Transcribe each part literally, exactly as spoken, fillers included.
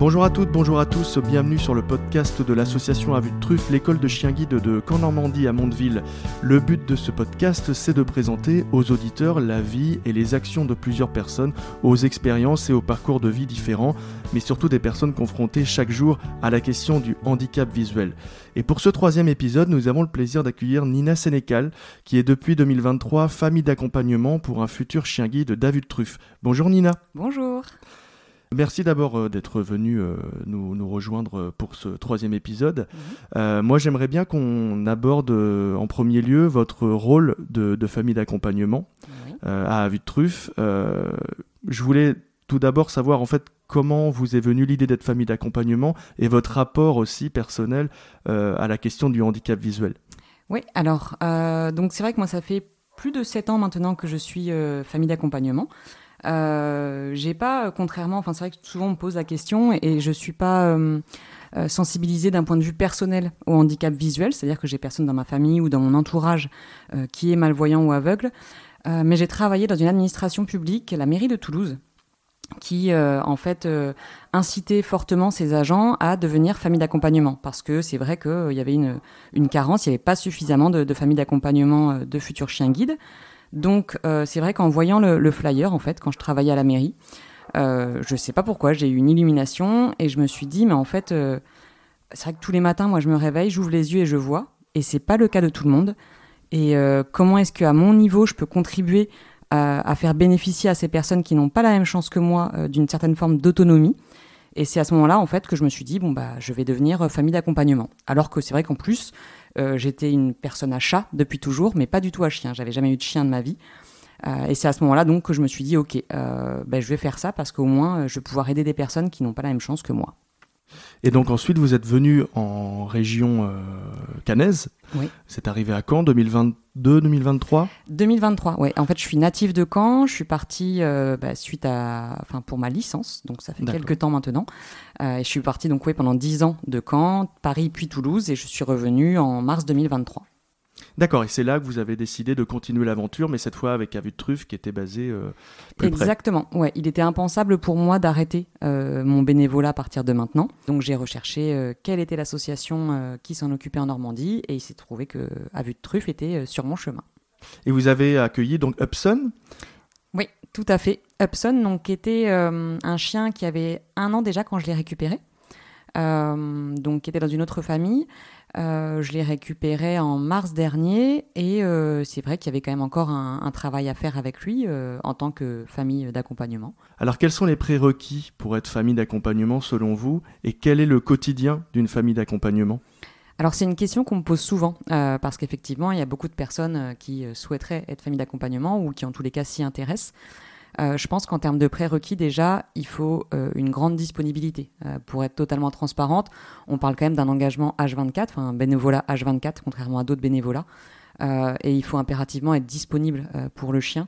Bonjour à toutes, bonjour à tous, bienvenue sur le podcast de l'association À Vue de Truffe, l'école de chiens guides de Caen-Normandie à Mondeville. Le but de ce podcast, c'est de présenter aux auditeurs la vie et les actions de plusieurs personnes, aux expériences et aux parcours de vie différents, mais surtout des personnes confrontées chaque jour à la question du handicap visuel. Et pour ce troisième épisode, nous avons le plaisir d'accueillir Nina Sénécal, qui est depuis deux mille vingt-trois famille d'accompagnement pour un futur chien guide d'À Vue de Truffe. Bonjour Nina. Bonjour. Merci d'abord euh, d'être venu euh, nous, nous rejoindre pour ce troisième épisode. Mmh. Euh, moi, j'aimerais bien qu'on aborde euh, en premier lieu votre rôle de, de famille d'accompagnement Oui. euh, à À Vue de Truffe. Euh, je voulais tout d'abord savoir en fait comment vous est venue l'idée d'être famille d'accompagnement et votre rapport aussi personnel euh, à la question du handicap visuel. Oui, alors, euh, donc c'est vrai que moi, ça fait plus de sept ans maintenant que je suis euh, famille d'accompagnement. Euh, j'ai pas, contrairement, enfin c'est vrai que souvent on me pose la question et je suis pas euh, euh, sensibilisée d'un point de vue personnel au handicap visuel, c'est-à-dire que j'ai personne dans ma famille ou dans mon entourage euh, qui est malvoyant ou aveugle, euh, mais j'ai travaillé dans une administration publique, la mairie de Toulouse, qui euh, en fait euh, incitait fortement ses agents à devenir famille d'accompagnement, parce que c'est vrai qu'il euh, y avait une, une carence, il n'y avait pas suffisamment de, de familles d'accompagnement euh, de futurs chiens guides. Donc, euh, c'est vrai qu'en voyant le, le flyer, en fait, quand je travaillais à la mairie, euh, je sais pas pourquoi, j'ai eu une illumination et je me suis dit, mais en fait, euh, c'est vrai que tous les matins, moi, je me réveille, j'ouvre les yeux et je vois, et c'est pas le cas de tout le monde. Et euh, comment est-ce qu'à mon niveau, je peux contribuer à, à faire bénéficier à ces personnes qui n'ont pas la même chance que moi euh, d'une certaine forme d'autonomie? Et c'est à ce moment-là, en fait, que je me suis dit, bon, bah, je vais devenir famille d'accompagnement. Alors que c'est vrai qu'en plus, euh, j'étais une personne à chat depuis toujours, mais pas du tout à chien. J'avais jamais eu de chien de ma vie. Euh, et c'est à ce moment-là, donc, que je me suis dit, OK, euh, bah, je vais faire ça parce qu'au moins, je vais pouvoir aider des personnes qui n'ont pas la même chance que moi. Et donc ensuite, vous êtes venu en région euh, caennaise. Oui. C'est arrivé à Caen, deux mille vingt-deux deux mille vingt-trois deux mille vingt-trois, ouais. En fait, je suis native de Caen. Je suis partie euh, bah, suite à, enfin, pour ma licence, donc ça fait D'accord. quelques temps maintenant. Euh, et je suis partie donc, ouais, pendant dix ans de Caen, Paris puis Toulouse, et je suis revenue en mars deux mille vingt-trois. D'accord, et c'est là que vous avez décidé de continuer l'aventure, mais cette fois avec À Vue de Truffe qui était basé euh, plus près. Exactement, ouais. Il était impensable pour moi d'arrêter euh, mon bénévolat à partir de maintenant. Donc j'ai recherché euh, quelle était l'association euh, qui s'en occupait en Normandie, et il s'est trouvé que À Vue de Truffe était euh, sur mon chemin. Et vous avez accueilli donc Upson. Oui, tout à fait. Upson, donc, qui était euh, un chien qui avait un an déjà quand je l'ai récupéré, euh, donc qui était dans une autre famille. Euh, je l'ai récupéré en mars dernier et euh, c'est vrai qu'il y avait quand même encore un, un travail à faire avec lui euh, en tant que famille d'accompagnement. Alors quels sont les prérequis pour être famille d'accompagnement selon vous et quel est le quotidien d'une famille d'accompagnement ? Alors c'est une question qu'on me pose souvent euh, parce qu'effectivement il y a beaucoup de personnes euh, qui souhaiteraient être famille d'accompagnement ou qui en tous les cas s'y intéressent. Euh, je pense qu'en termes de prérequis, déjà, il faut euh, une grande disponibilité. Euh, pour être totalement transparente, on parle quand même d'un engagement H vingt-quatre, enfin un bénévolat H vingt-quatre, contrairement à d'autres bénévolats. Euh, et il faut impérativement être disponible euh, pour le chien.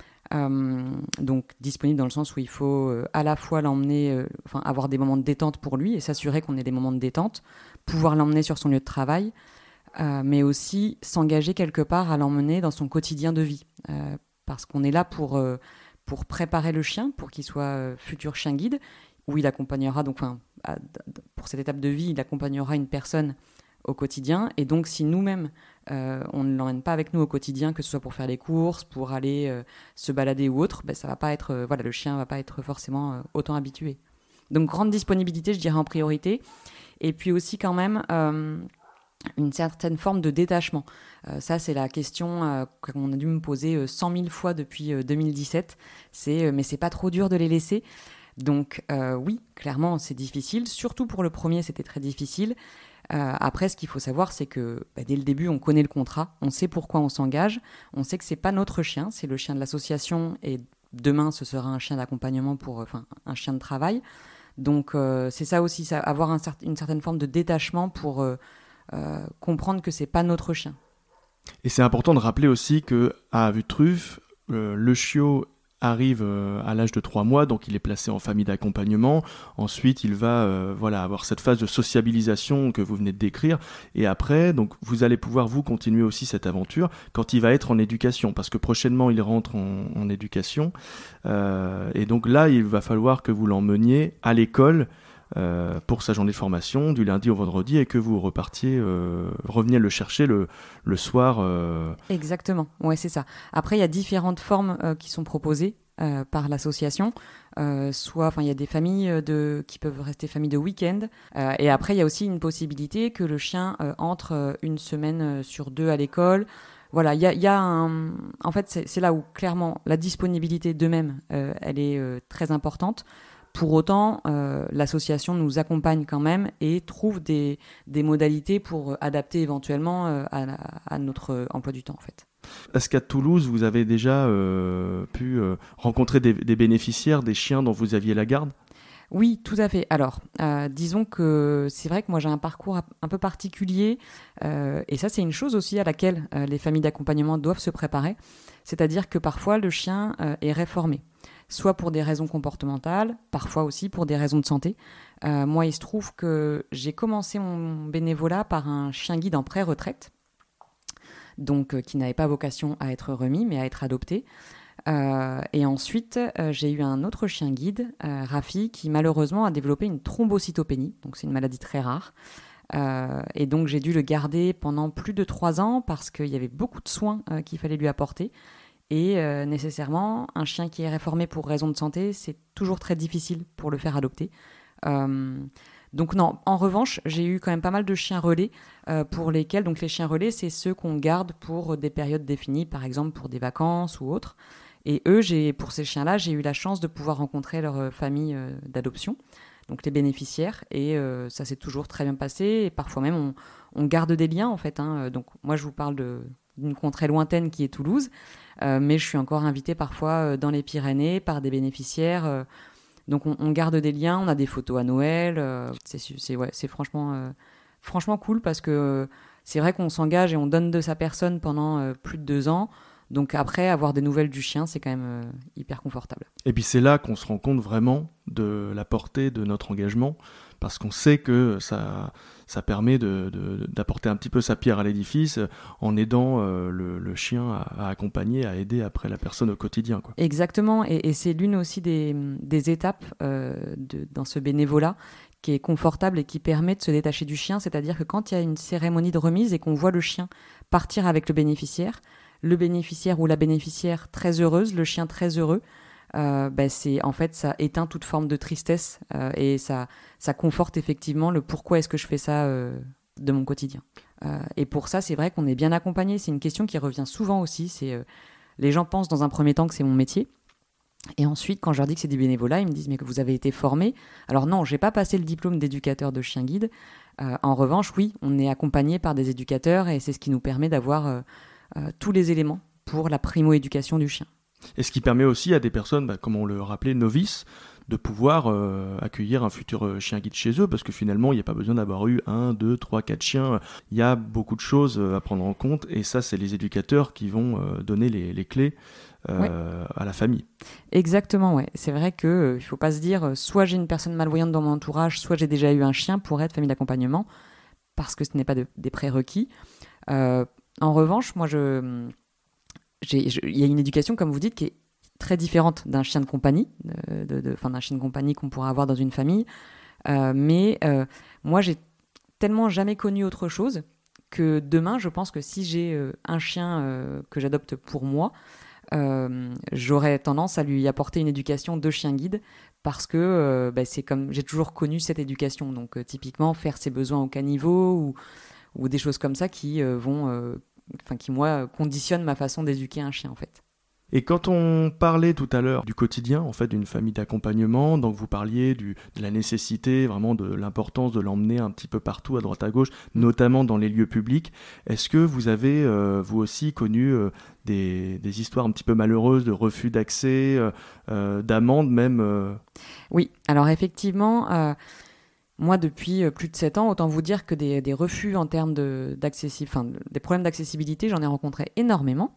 Euh, donc disponible dans le sens où il faut euh, à la fois l'emmener, euh, enfin avoir des moments de détente pour lui et s'assurer qu'on ait des moments de détente, pouvoir l'emmener sur son lieu de travail, euh, mais aussi s'engager quelque part à l'emmener dans son quotidien de vie. Euh, parce qu'on est là pour... Euh, pour préparer le chien, pour qu'il soit euh, futur chien guide, où il accompagnera, donc, enfin, à, pour cette étape de vie, il accompagnera une personne au quotidien. Et donc, si nous-mêmes, euh, on ne l'emmène pas avec nous au quotidien, que ce soit pour faire des courses, pour aller euh, se balader ou autre, ben, ça va pas être, euh, voilà, le chien ne va pas être forcément euh, autant habitué. Donc, grande disponibilité, je dirais, en priorité. Et puis aussi, quand même... Euh, une certaine forme de détachement. Euh, ça, c'est la question euh, qu'on a dû me poser euh, cent mille fois depuis euh, deux mille dix-sept. C'est euh, mais c'est pas trop dur de les laisser. Donc euh, oui, clairement, c'est difficile. Surtout pour le premier, c'était très difficile. Euh, après, ce qu'il faut savoir, c'est que bah, dès le début, on connaît le contrat, on sait pourquoi on s'engage, on sait que c'est pas notre chien, c'est le chien de l'association et demain, ce sera un chien d'accompagnement pour, enfin, un chien de travail. Donc euh, c'est ça aussi, ça, avoir un, une certaine forme de détachement pour euh, Euh, comprendre que c'est pas notre chien. Et c'est important de rappeler aussi que à Vue de Truffe, euh, le chiot arrive euh, à l'âge de trois mois, donc il est placé en famille d'accompagnement. Ensuite, il va euh, voilà, avoir cette phase de sociabilisation que vous venez de décrire. Et après, donc, vous allez pouvoir, vous, continuer aussi cette aventure quand il va être en éducation, parce que prochainement, il rentre en, en éducation. Euh, et donc là, il va falloir que vous l'emmeniez à l'école euh, pour sa journée de formation du lundi au vendredi et que vous repartiez, euh, reveniez le chercher le, le soir. Euh... Exactement, ouais, c'est ça. Après, il y a différentes formes euh, qui sont proposées euh, par l'association. Euh, soit, enfin, il y a des familles de, qui peuvent rester familles de week-end. Euh, et après, il y a aussi une possibilité que le chien euh, entre euh, une semaine sur deux à l'école. Voilà, il y a, y a un... En fait, c'est, c'est là où, clairement, la disponibilité d'eux-mêmes, euh, elle est euh, très importante. Pour autant, euh, l'association nous accompagne quand même et trouve des, des modalités pour adapter éventuellement euh, à, à notre emploi du temps, en fait. Est-ce qu'à Toulouse, vous avez déjà euh, pu euh, rencontrer des, des bénéficiaires, des chiens dont vous aviez la garde ? Oui, tout à fait. Alors, euh, disons que c'est vrai que moi j'ai un parcours un peu particulier euh, et ça c'est une chose aussi à laquelle euh, les familles d'accompagnement doivent se préparer. C'est-à-dire que parfois le chien euh, est réformé, soit pour des raisons comportementales, parfois aussi pour des raisons de santé. Euh, moi, il se trouve que j'ai commencé mon bénévolat par un chien guide en pré-retraite, donc euh, qui n'avait pas vocation à être remis mais à être adopté. Euh, et ensuite, euh, j'ai eu un autre chien guide, euh, Rafi, qui malheureusement a développé une thrombocytopénie, donc c'est une maladie très rare. Euh, et donc j'ai dû le garder pendant plus de trois ans parce qu'il y avait beaucoup de soins euh, qu'il fallait lui apporter. Et euh, nécessairement, un chien qui est réformé pour raison de santé, c'est toujours très difficile pour le faire adopter. Euh, donc non, en revanche, j'ai eu quand même pas mal de chiens relais euh, pour lesquels, donc les chiens relais, c'est ceux qu'on garde pour des périodes définies, par exemple pour des vacances ou autres. Et eux, j'ai, pour ces chiens-là, j'ai eu la chance de pouvoir rencontrer leur famille euh, d'adoption, donc les bénéficiaires, et euh, ça s'est toujours très bien passé. Et parfois même, on, on garde des liens, en fait. Hein. Donc moi, je vous parle de, d'une contrée lointaine qui est Toulouse, euh, mais je suis encore invitée parfois dans les Pyrénées par des bénéficiaires. Euh, donc on, on garde des liens, on a des photos à Noël. Euh, c'est, c'est, ouais, c'est franchement, euh, franchement cool parce que euh, c'est vrai qu'on s'engage et on donne de sa personne pendant euh, plus de deux ans. Donc après, avoir des nouvelles du chien, c'est quand même euh, hyper confortable. Et puis c'est là qu'on se rend compte vraiment de la portée de notre engagement, parce qu'on sait que ça, ça permet de, de, d'apporter un petit peu sa pierre à l'édifice en aidant euh, le, le chien à, à accompagner, à aider après la personne au quotidien, quoi. Exactement, et, et c'est l'une aussi des, des étapes euh, de, dans ce bénévolat qui est confortable et qui permet de se détacher du chien, c'est-à-dire que quand il y a une cérémonie de remise et qu'on voit le chien partir avec le bénéficiaire, le bénéficiaire ou la bénéficiaire très heureuse, le chien très heureux, euh, ben c'est, en fait, ça éteint toute forme de tristesse euh, et ça, ça conforte effectivement le pourquoi est-ce que je fais ça euh, de mon quotidien. Euh, et pour ça, c'est vrai qu'on est bien accompagné. C'est une question qui revient souvent aussi. C'est, euh, les gens pensent dans un premier temps que c'est mon métier. Et ensuite, quand je leur dis que c'est du bénévolat, ils me disent « mais que vous avez été formé ?» Alors non, je n'ai pas passé le diplôme d'éducateur de chien guide. Euh, en revanche, oui, on est accompagné par des éducateurs et c'est ce qui nous permet d'avoir... Euh, Euh, tous les éléments pour la primo-éducation du chien. Et ce qui permet aussi à des personnes, bah, comme on le rappelait, novices, de pouvoir euh, accueillir un futur chien guide chez eux, parce que finalement, il n'y a pas besoin d'avoir eu un, deux, trois, quatre chiens. Il y a beaucoup de choses à prendre en compte, et ça, c'est les éducateurs qui vont euh, donner les, les clés euh, ouais. à la famille. Exactement, ouais. C'est vrai qu'il euh, ne faut pas se dire, euh, soit j'ai une personne malvoyante dans mon entourage, soit j'ai déjà eu un chien pour être famille d'accompagnement, parce que ce n'est pas de, des prérequis. Euh, En revanche, moi, je, j'ai, je, il y a une éducation, comme vous dites, qui est très différente d'un chien de compagnie, de, de, de, enfin, d'un chien de compagnie qu'on pourrait avoir dans une famille. Euh, mais euh, moi, j'ai tellement jamais connu autre chose que demain, je pense que si j'ai euh, un chien euh, que j'adopte pour moi, euh, j'aurais tendance à lui apporter une éducation de chien guide parce que euh, bah, c'est comme j'ai toujours connu cette éducation. Donc, euh, typiquement, faire ses besoins au caniveau ou ou des choses comme ça qui euh, vont, euh, enfin qui moi conditionnent ma façon d'éduquer un chien en fait. Et quand on parlait tout à l'heure du quotidien en fait d'une famille d'accompagnement, donc vous parliez du, de la nécessité, vraiment de l'importance de l'emmener un petit peu partout à droite à gauche, notamment dans les lieux publics. Est-ce que vous avez euh, vous aussi connu euh, des, des histoires un petit peu malheureuses de refus d'accès, euh, euh, d'amendes même euh... Oui, alors effectivement. Euh, Moi, depuis plus de sept ans, autant vous dire que des, des refus en termes de, d'accessi- enfin, des problèmes d'accessibilité, j'en ai rencontré énormément.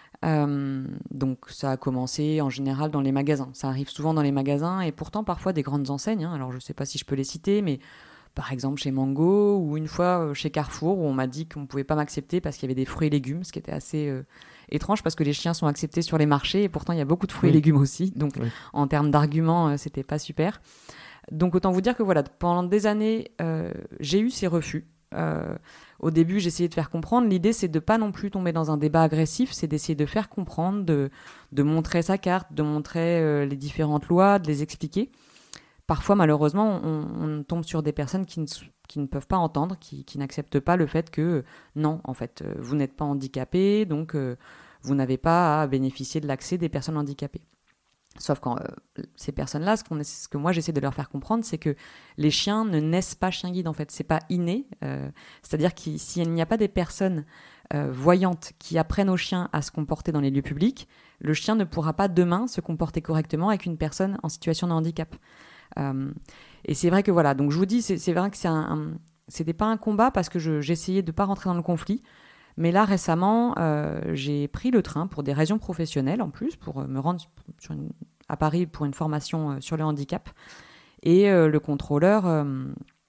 Euh, donc, ça a commencé en général dans les magasins. Ça arrive souvent dans les magasins et pourtant parfois des grandes enseignes. Hein. Alors, je ne sais pas si je peux les citer, mais par exemple chez Mango ou une fois chez Carrefour où on m'a dit qu'on ne pouvait pas m'accepter parce qu'il y avait des fruits et légumes, ce qui était assez euh, étrange parce que les chiens sont acceptés sur les marchés et pourtant il y a beaucoup de fruits oui. et légumes aussi. Donc, oui. en termes d'arguments, euh, c'était pas super. Donc autant vous dire que voilà, pendant des années, euh, j'ai eu ces refus. Euh, au début, j'essayais de faire comprendre. L'idée, c'est de pas non plus tomber dans un débat agressif, c'est d'essayer de faire comprendre, de, de montrer sa carte, de montrer euh, les différentes lois, de les expliquer. Parfois, malheureusement, on, on tombe sur des personnes qui ne, qui ne peuvent pas entendre, qui, qui n'acceptent pas le fait que euh, non, en fait, euh, vous n'êtes pas handicapé, donc euh, vous n'avez pas à bénéficier de l'accès des personnes handicapées. Sauf que euh, ces personnes-là, ce, qu'on, ce que moi j'essaie de leur faire comprendre, c'est que les chiens ne naissent pas chiens guides, en fait. C'est pas inné. Euh, c'est-à-dire que s'il n'y a pas des personnes euh, voyantes qui apprennent aux chiens à se comporter dans les lieux publics, le chien ne pourra pas demain se comporter correctement avec une personne en situation de handicap. Euh, et c'est vrai que voilà, donc je vous dis, c'est, c'est vrai que c'est un, un, c'était pas un combat parce que je, j'essayais de pas rentrer dans le conflit. Mais là, récemment, euh, j'ai pris le train pour des raisons professionnelles, en plus, pour me rendre sur une, à Paris pour une formation euh, sur le handicap. Et euh, le contrôleur euh,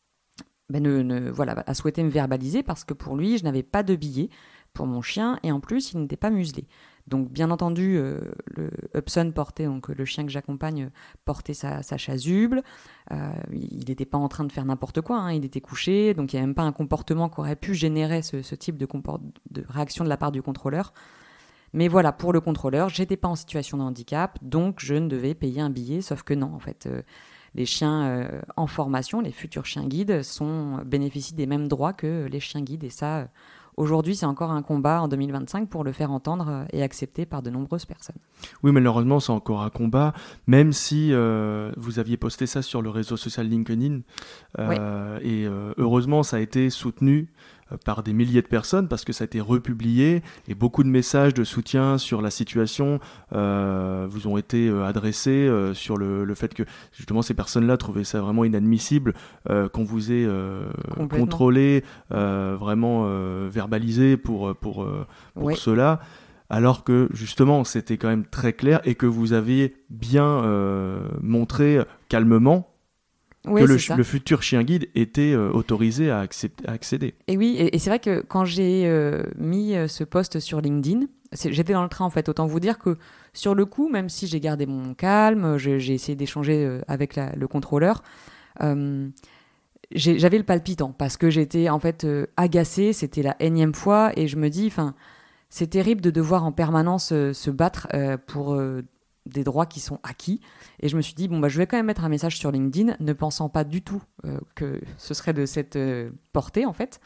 ben ne, ne, voilà, a souhaité me verbaliser parce que pour lui, je n'avais pas de billet pour mon chien et en plus, il n'était pas muselé. Donc, bien entendu, euh, le Hubson portait, donc le chien que j'accompagne, portait sa, sa chasuble. Euh, il n'était pas en train de faire n'importe quoi, hein, il était couché, donc il n'y a même pas un comportement qui aurait pu générer ce, ce type de, comport- de réaction de la part du contrôleur. Mais voilà, pour le contrôleur, je n'étais pas en situation de handicap, donc je ne devais payer un billet, sauf que non, en fait. Euh, les chiens euh, en formation, les futurs chiens guides, sont, bénéficient des mêmes droits que les chiens guides, et ça... Euh, Aujourd'hui, c'est encore un combat en deux mille vingt-cinq pour le faire entendre et accepter par de nombreuses personnes. Oui, malheureusement, c'est encore un combat, même si euh, vous aviez posté ça sur le réseau social LinkedIn. Euh, oui. Et euh, heureusement, ça a été soutenu euh, par des milliers de personnes parce que ça a été republié et beaucoup de messages de soutien sur la situation euh, vous ont été euh, adressés euh, sur le, le fait que justement ces personnes-là trouvaient ça vraiment inadmissible euh, qu'on vous ait euh, contrôlé, euh, vraiment euh, verbalisé pour, pour, euh, pour oui. cela. Alors que justement c'était quand même très clair et que vous aviez bien euh, montré calmement oui, que le, le futur chien guide était euh, autorisé à, accepter, à accéder. Et oui, et, et c'est vrai que quand j'ai euh, mis ce post sur LinkedIn, c'est, j'étais dans le train en fait, autant vous dire que sur le coup, même si j'ai gardé mon calme, je, j'ai essayé d'échanger avec la, le contrôleur, euh, j'ai, j'avais le palpitant parce que j'étais en fait euh, agacée, c'était la énième fois et je me dis, enfin, c'est terrible de devoir en permanence euh, se battre euh, pour euh, des droits qui sont acquis. Et je me suis dit, bon, bah, je vais quand même mettre un message sur LinkedIn, ne pensant pas du tout euh, que ce serait de cette euh, portée, en fait.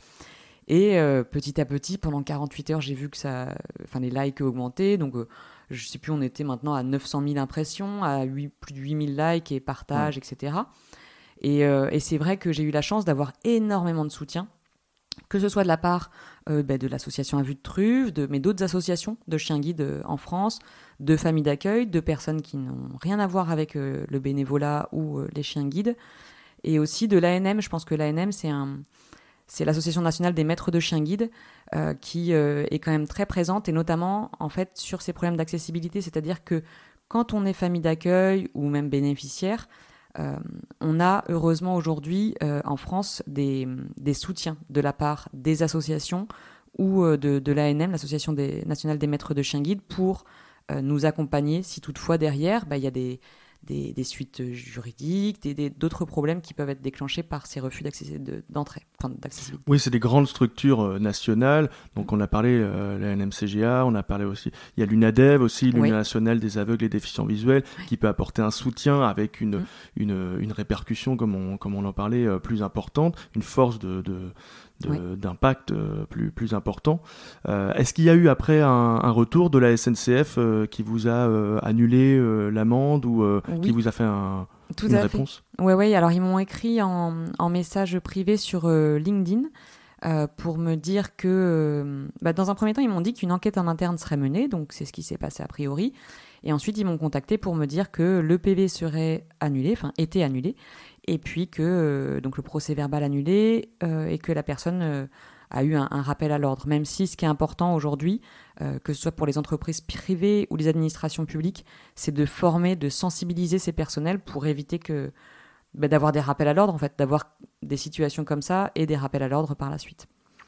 Et euh, petit à petit, pendant quarante-huit heures, j'ai vu que ça, enfin, les likes augmentaient. Donc, euh, je ne sais plus, on était maintenant à neuf cent mille impressions, à huit, plus de huit mille likes et partages, ouais. et cetera. Et, euh, et c'est vrai que j'ai eu la chance d'avoir énormément de soutien, que ce soit de la part euh, bah, de l'association À Vue de Truffe, de, mais d'autres associations de chiens guides euh, en France, de familles d'accueil, de personnes qui n'ont rien à voir avec euh, le bénévolat ou euh, les chiens guides, et aussi de l'A N M. Je pense que l'A N M, c'est, un, c'est l'Association nationale des maîtres de chiens guides, euh, qui euh, est quand même très présente, et notamment en fait, sur ces problèmes d'accessibilité, c'est-à-dire que quand on est famille d'accueil ou même bénéficiaire, Euh, on a heureusement aujourd'hui euh, en France des, des soutiens de la part des associations ou euh, de, de l'A N M, l'Association des, nationale des maîtres de chiens guides, pour euh, nous accompagner si toutefois derrière bah, y a des, des, des suites juridiques, des, des, d'autres problèmes qui peuvent être déclenchés par ces refus de, d'entrée, enfin, d'accessibilité. Oui, c'est des grandes structures euh, nationales. Donc on a parlé de euh, la N M C G A, on a parlé aussi, il y a l'UNADEV aussi, l'Union oui. nationale des aveugles et déficients visuels, oui. qui peut apporter un soutien avec une, mmh. une, une répercussion, comme on, comme on en parlait, euh, plus importante, une force de... de De, oui. d'impact euh, plus, plus important. Euh, est-ce qu'il y a eu après un, un retour de la S N C F euh, qui vous a euh, annulé euh, l'amende ou euh, oui. qui vous a fait un, Tout une à réponse ? Oui, oui. Alors ils m'ont écrit en, en message privé sur euh, LinkedIn euh, pour me dire que, euh, bah, dans un premier temps, ils m'ont dit qu'une enquête en interne serait menée, donc c'est ce qui s'est passé a priori. Et ensuite, ils m'ont contacté pour me dire que le P V serait annulé, enfin était annulé, et puis que euh, donc le procès verbal annulé euh, et que la personne euh, a eu un, un rappel à l'ordre. Même si ce qui est important aujourd'hui, euh, que ce soit pour les entreprises privées ou les administrations publiques, c'est de former, de sensibiliser ces personnels pour éviter que, bah, d'avoir des rappels à l'ordre, en fait, d'avoir des situations comme ça et des rappels à l'ordre par la suite.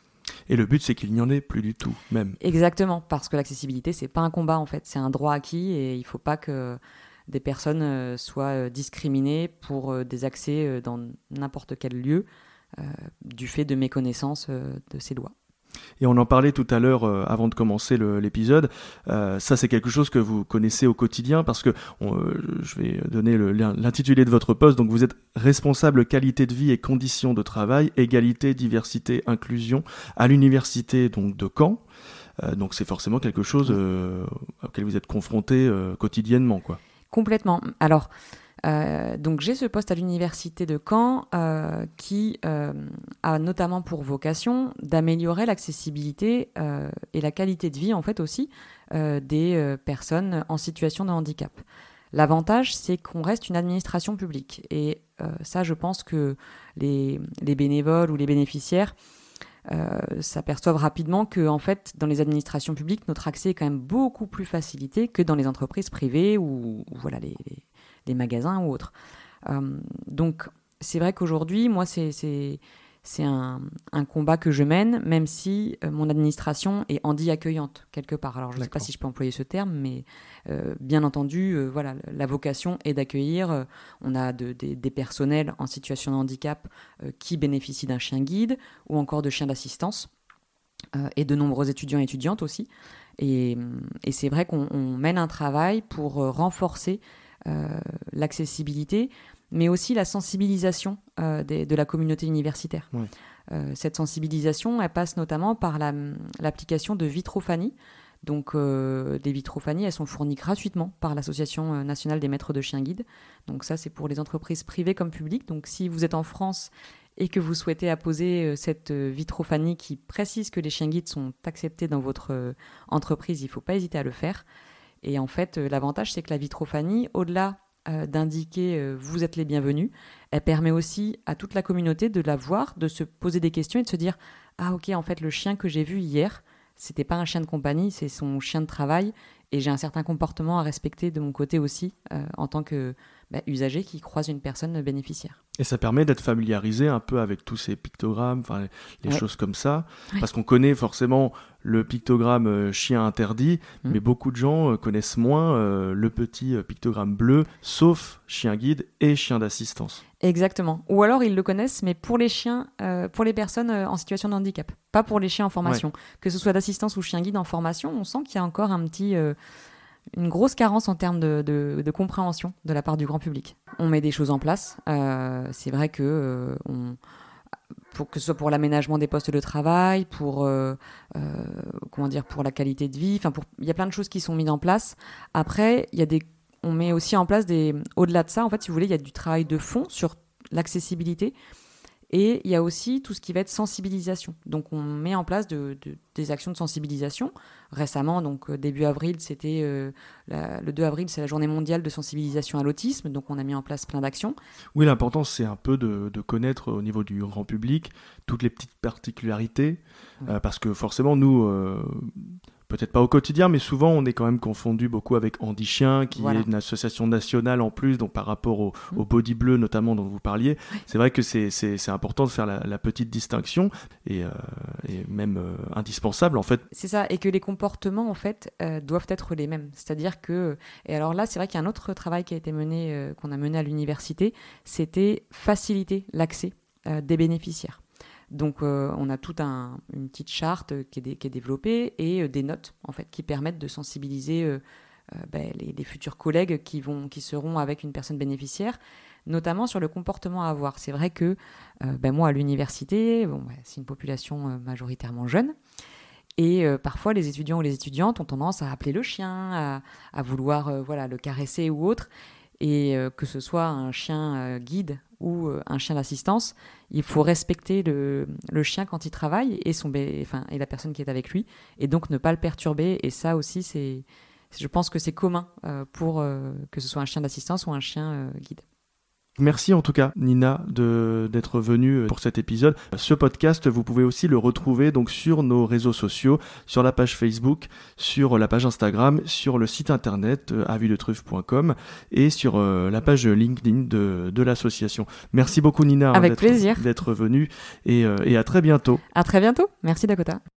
Et le but, c'est qu'il n'y en ait plus du tout, même. Exactement, parce que l'accessibilité, c'est pas un combat, en fait, c'est un droit acquis et il faut pas que des personnes euh, soient discriminées pour euh, des accès euh, dans n'importe quel lieu euh, du fait de méconnaissance euh, de ces lois. Et on en parlait tout à l'heure euh, avant de commencer le, l'épisode. Euh, ça, c'est quelque chose que vous connaissez au quotidien parce que on, euh, je vais donner le, l'intitulé de votre poste. Donc, vous êtes responsable qualité de vie et conditions de travail, égalité, diversité, inclusion à l'université donc de Caen. Euh, donc, c'est forcément quelque chose euh, auquel vous êtes confronté euh, quotidiennement, quoi. Complètement. Alors. Euh, donc j'ai ce poste à l'université de Caen euh, qui euh, a notamment pour vocation d'améliorer l'accessibilité euh, et la qualité de vie en fait aussi euh, des euh, personnes en situation de handicap. L'avantage, c'est qu'on reste une administration publique et euh, ça, je pense que les, les bénévoles ou les bénéficiaires euh, s'aperçoivent rapidement que en fait, dans les administrations publiques, notre accès est quand même beaucoup plus facilité que dans les entreprises privées ou, ou voilà les, les des magasins ou autres. Euh, donc, c'est vrai qu'aujourd'hui, moi, c'est, c'est, c'est un, un combat que je mène, même si euh, mon administration est handi-accueillante, quelque part. Alors, je ne sais pas si je peux employer ce terme, mais euh, bien entendu, euh, voilà, la vocation est d'accueillir. Euh, on a de, de, des personnels en situation de handicap euh, qui bénéficient d'un chien guide ou encore de chiens d'assistance, euh, et de nombreux étudiants et étudiantes aussi. Et, et c'est vrai qu'on on mène un travail pour euh, renforcer Euh, l'accessibilité, mais aussi la sensibilisation euh, des, de la communauté universitaire. Ouais. Euh, cette sensibilisation, elle passe notamment par la, l'application de Vitrophanie. Donc, euh, les Vitrophanies, elles sont fournies gratuitement par l'Association nationale des maîtres de chiens guides. Donc ça, c'est pour les entreprises privées comme publiques. Donc, si vous êtes en France et que vous souhaitez apposer euh, cette euh, Vitrophanie qui précise que les chiens guides sont acceptés dans votre euh, entreprise, il ne faut pas hésiter à le faire. Et en fait, euh, l'avantage, c'est que la Vitrophanie, au-delà euh, d'indiquer euh, « vous êtes les bienvenus », elle permet aussi à toute la communauté de la voir, de se poser des questions et de se dire « ah ok, en fait, le chien que j'ai vu hier, c'était pas un chien de compagnie, c'est son chien de travail et j'ai un certain comportement à respecter de mon côté aussi euh, en tant que bah, usager qui croise une personne bénéficiaire. » Et ça permet d'être familiarisé un peu avec tous ces pictogrammes, enfin les ouais. choses comme ça, ouais. parce qu'on connaît forcément le pictogramme euh, chien interdit, mmh. mais beaucoup de gens euh, connaissent moins euh, le petit euh, pictogramme bleu, sauf chien guide et chien d'assistance. Exactement. Ou alors ils le connaissent, mais pour les chiens, euh, pour les personnes euh, en situation de handicap, pas pour les chiens en formation. Ouais. Que ce soit d'assistance ou chien guide en formation, on sent qu'il y a encore un petit, euh, une grosse carence en termes de, de, de compréhension de la part du grand public. On met des choses en place. Euh, c'est vrai que euh, on, pour que ce soit pour l'aménagement des postes de travail, pour euh, euh, comment dire, pour la qualité de vie. Enfin, pour, il y a plein de choses qui sont mises en place. Après, il y a des On met aussi en place des... Au-delà de ça, en fait, si vous voulez, il y a du travail de fond sur l'accessibilité et il y a aussi tout ce qui va être sensibilisation. Donc, on met en place de, de, des actions de sensibilisation. Récemment, donc début avril, c'était euh, la, le deux avril, c'est la journée mondiale de sensibilisation à l'autisme. Donc, on a mis en place plein d'actions. Oui, l'important, c'est un peu de, de connaître au niveau du grand public toutes les petites particularités oui. euh, parce que forcément, nous... Euh, peut-être pas au quotidien, mais souvent on est quand même confondu beaucoup avec Handi Chien, qui voilà. est une association nationale en plus, donc par rapport au, mmh. au body bleu notamment dont vous parliez. Oui. C'est vrai que c'est, c'est, c'est important de faire la, la petite distinction et, euh, et même euh, indispensable en fait. C'est ça, et que les comportements en fait euh, doivent être les mêmes. C'est-à-dire que, et alors là c'est vrai qu'il y a un autre travail qui a été mené, euh, qu'on a mené à l'université, c'était faciliter l'accès euh, des bénéficiaires. Donc, euh, on a toute un, une petite charte qui est, dé, qui est développée et euh, des notes en fait, qui permettent de sensibiliser euh, euh, ben, les, les futurs collègues qui, vont, qui seront avec une personne bénéficiaire, notamment sur le comportement à avoir. C'est vrai que euh, ben, moi, à l'université, bon, ben, c'est une population euh, majoritairement jeune. Et euh, parfois, les étudiants ou les étudiantes ont tendance à appeler le chien, à, à vouloir euh, voilà, le caresser ou autre. Et euh, que ce soit un chien euh, guide ou euh, un chien d'assistance, il faut respecter le, le chien quand il travaille et, son bé- enfin, et la personne qui est avec lui, et donc ne pas le perturber. Et ça aussi, c'est, je pense que c'est commun euh, pour euh, que ce soit un chien d'assistance ou un chien euh, guide. Merci en tout cas Nina de, d'être venue pour cet épisode. Ce podcast, vous pouvez aussi le retrouver donc sur nos réseaux sociaux, sur la page Facebook, sur la page Instagram, sur le site internet euh, avis de truffe point com et sur euh, la page LinkedIn de, de l'association. Merci beaucoup Nina Avec hein, d'être, plaisir. d'être venue et, euh, et à très bientôt. À très bientôt. Merci Dakota.